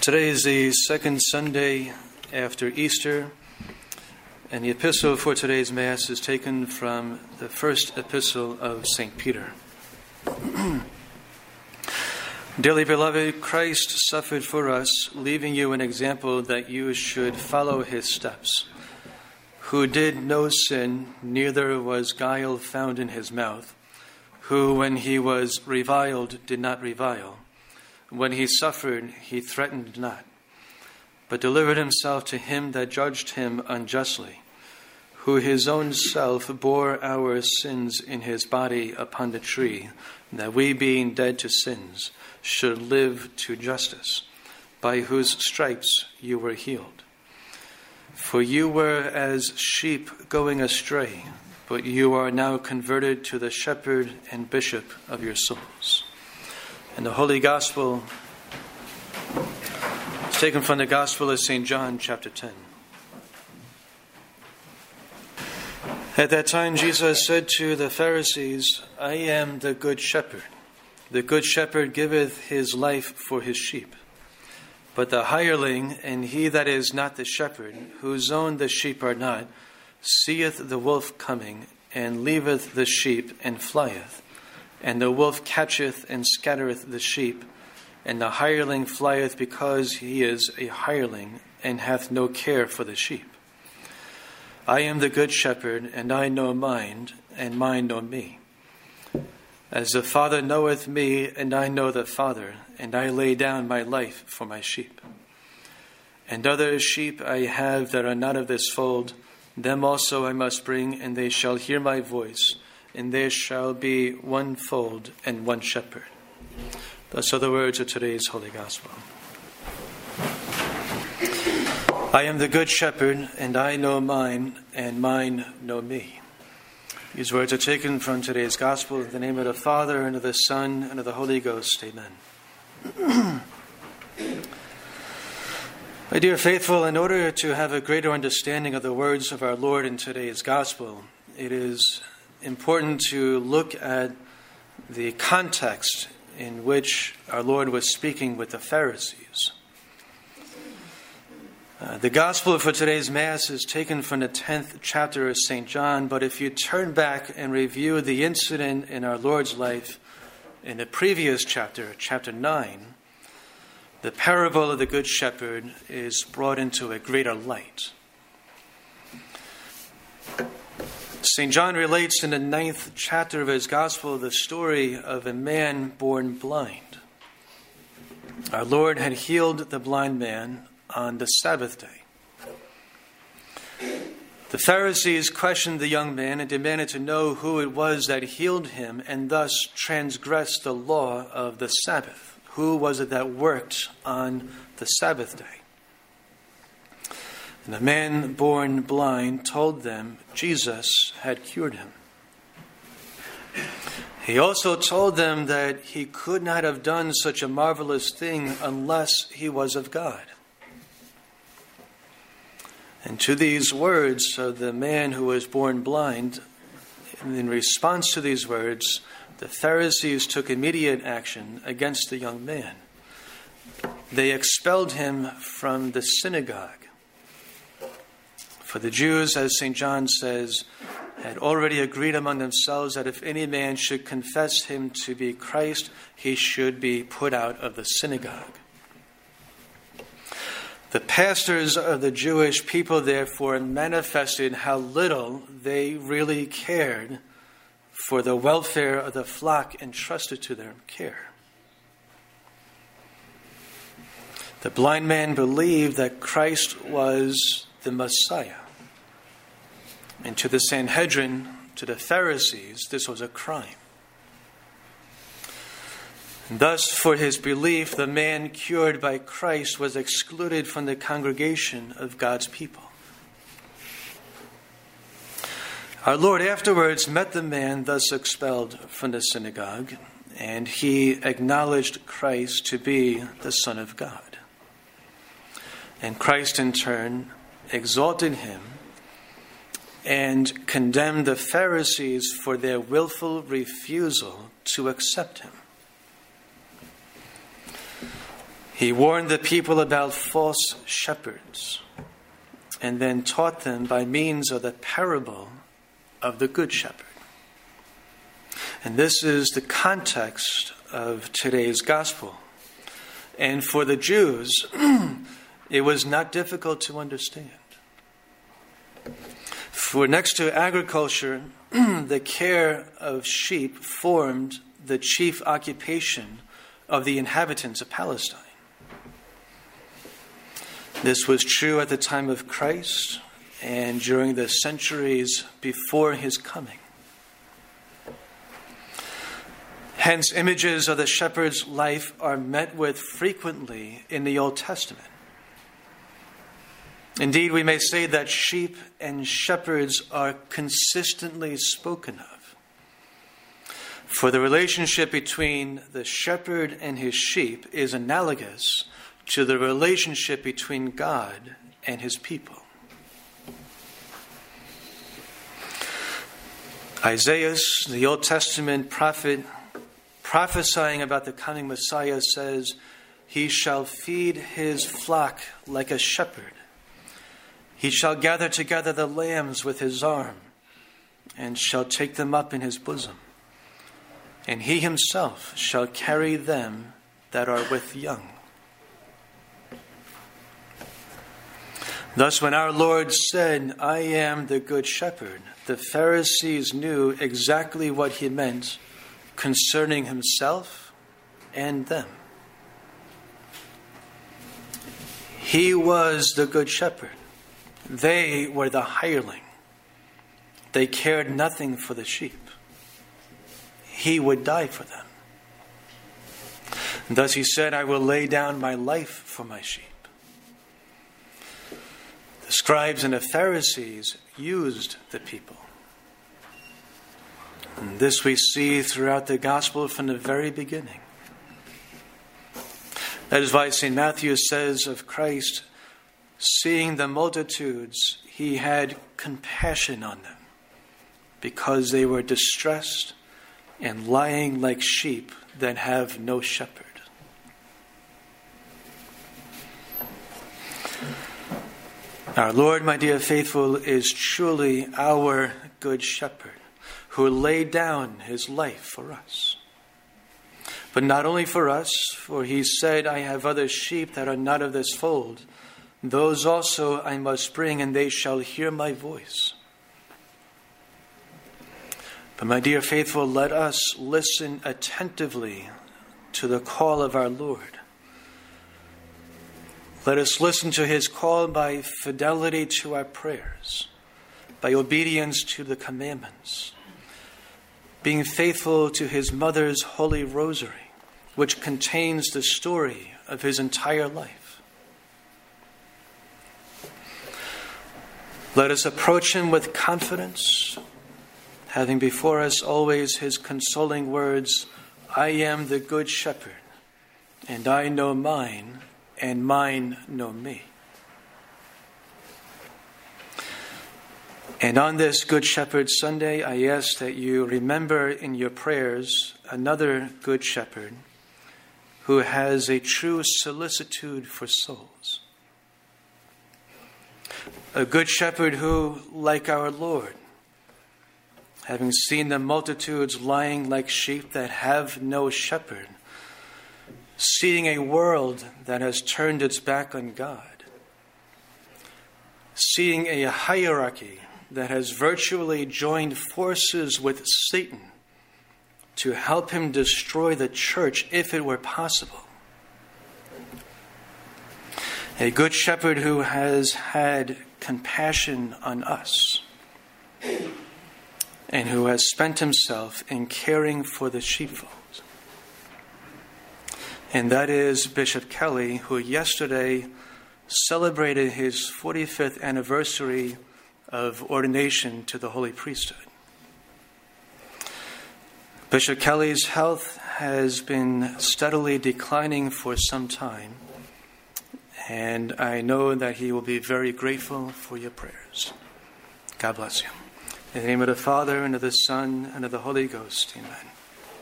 Today is the second Sunday after Easter, and the epistle for today's Mass is taken from the first epistle of St. Peter. Dearly beloved, Christ suffered for us, leaving you an example that you should follow his steps, who did no sin, neither was guile found in his mouth, who, when he was reviled, did not revile. When he suffered, he threatened not, but delivered himself to him that judged him unjustly, who his own self bore our sins in his body upon the tree, that we, being dead to sins, should live to justice, by whose stripes you were healed. For you were as sheep going astray, but you are now converted to the shepherd and bishop of your souls. And the Holy Gospel is taken from the Gospel of St. John, chapter 10. At that time, Jesus said to the Pharisees, I am the good shepherd. The good shepherd giveth his life for his sheep. But the hireling, and he that is not the shepherd, whose own the sheep are not, seeth the wolf coming, and leaveth the sheep, and flieth. And the wolf catcheth and scattereth the sheep, and the hireling flieth because he is a hireling, and hath no care for the sheep. I am the good shepherd, and I know mine, and mine know me. As the Father knoweth me, and I know the Father, and I lay down my life for my sheep. And other sheep I have that are not of this fold, them also I must bring, and they shall hear my voice, and there shall be one fold and one shepherd. Thus are the words of today's Holy Gospel. I am the good shepherd, and I know mine, and mine know me. These words are taken from today's Gospel in the name of the Father, and of the Son, and of the Holy Ghost. Amen. My dear faithful, in order to have a greater understanding of the words of our Lord in today's Gospel, it is important to look at the context in which our Lord was speaking with the Pharisees. The Gospel for today's Mass is taken from the 10th chapter of St. John, but if you turn back and review the incident in our Lord's life in the previous chapter, chapter 9, the parable of the Good Shepherd is brought into a greater light. St. John relates in the 9th chapter of his Gospel the story of a man born blind. Our Lord had healed the blind man on the Sabbath day. The Pharisees questioned the young man and demanded to know who it was that healed him and thus transgressed the law of the Sabbath. Who was it that worked on the Sabbath day? And the man born blind told them Jesus had cured him. He also told them that he could not have done such a marvelous thing unless he was of God. And to these words of the man who was born blind, in response to these words, the Pharisees took immediate action against the young man. They expelled him from the synagogue. For the Jews, as St. John says, had already agreed among themselves that if any man should confess him to be Christ, he should be put out of the synagogue. The pastors of the Jewish people, therefore, manifested how little they really cared for the welfare of the flock entrusted to their care. The blind man believed that Christ was the Messiah. And to the Sanhedrin, to the Pharisees, this was a crime. And thus, for his belief, the man cured by Christ was excluded from the congregation of God's people. Our Lord afterwards met the man thus expelled from the synagogue, and he acknowledged Christ to be the Son of God. And Christ, in turn, exalted him and condemned the Pharisees for their willful refusal to accept him. He warned the people about false shepherds and then taught them by means of the parable of the Good Shepherd. And this is the context of today's gospel. And for the Jews, it was not difficult to understand. For next to agriculture, the care of sheep formed the chief occupation of the inhabitants of Palestine. This was true at the time of Christ and during the centuries before his coming. Hence, images of the shepherd's life are met with frequently in the Old Testament. Indeed, we may say that sheep and shepherds are consistently spoken of. For the relationship between the shepherd and his sheep is analogous to the relationship between God and his people. Isaiah, the Old Testament prophet, prophesying about the coming Messiah, says, "He shall feed his flock like a shepherd. He shall gather together the lambs with his arm, and shall take them up in his bosom. And he himself shall carry them that are with young." Thus, when our Lord said, "I am the good shepherd," the Pharisees knew exactly what he meant concerning himself and them. He was the good shepherd. They were the hireling. They cared nothing for the sheep. He would die for them. And thus he said, "I will lay down my life for my sheep." The scribes and the Pharisees used the people. And this we see throughout the gospel from the very beginning. That is why St. Matthew says of Christ, seeing the multitudes, he had compassion on them because they were distressed and lying like sheep that have no shepherd. Our Lord, my dear faithful, is truly our good shepherd who laid down his life for us. But not only for us, for he said, "I have other sheep that are not of this fold. Those also I must bring, and they shall hear my voice." But my dear faithful, let us listen attentively to the call of our Lord. Let us listen to his call by fidelity to our prayers, by obedience to the commandments, being faithful to his mother's holy rosary, which contains the story of his entire life. Let us approach him with confidence, having before us always his consoling words, "I am the good shepherd, and I know mine, and mine know me." And on this Good Shepherd Sunday, I ask that you remember in your prayers another Good Shepherd who has a true solicitude for souls. A Good Shepherd who, like our Lord, having seen the multitudes lying like sheep that have no shepherd, seeing a world that has turned its back on God, seeing a hierarchy that has virtually joined forces with Satan to help him destroy the church if it were possible. A good shepherd who has had compassion on us and who has spent himself in caring for the sheepfold. And that is Bishop Kelly, who yesterday celebrated his 45th anniversary of ordination to the holy priesthood. Bishop Kelly's health has been steadily declining for some time, and I know that he will be very grateful for your prayers. God bless you. In the name of the Father, and of the Son, and of the Holy Ghost, amen.